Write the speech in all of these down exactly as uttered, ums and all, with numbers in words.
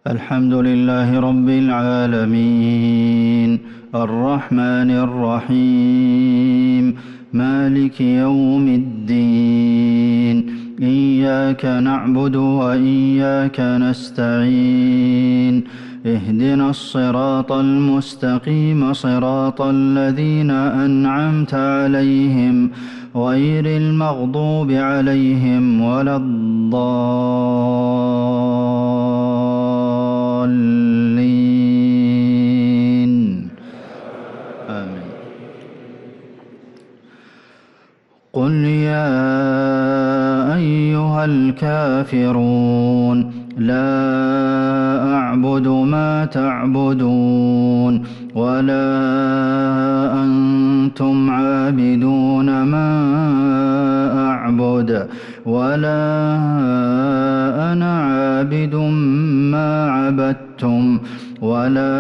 الحمد لله رب العالمين الرحمن الرحيم مالك يوم الدين إياك نعبد وإياك نستعين اهدنا الصراط المستقيم صراط الذين أنعمت عليهم غير المغضوب عليهم ولا الضالين آمين. قل يا أيها الكافرون لا أعبد ما تعبدون ولا أنتم عابدون ما أعبد ولا أنا عابد ما عبدتم ولا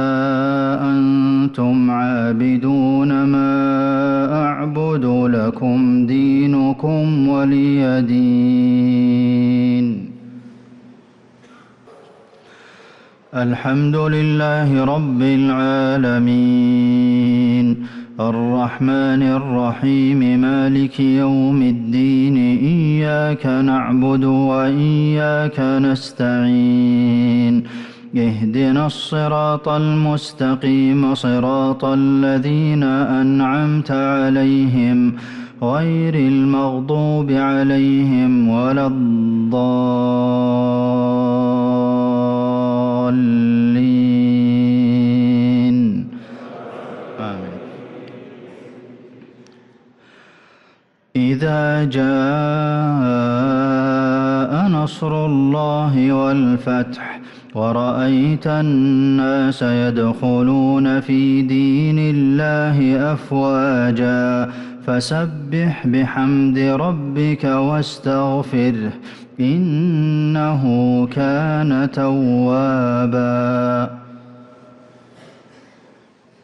أنتم عابدون ما أعبد لكم دينكم ولي دين. الحمد لله رب العالمين الرحمن الرحيم مالك يوم الدين إياك نعبد وإياك نستعين اهدنا الصراط المستقيم صراط الذين أنعمت عليهم غير المغضوب عليهم ولا الضالين آمين. إذا جاء نصر الله والفتح ورأيت الناس يدخلون في دين الله أفواجا فسبح بحمد ربك واستغفره إنه كان توابا.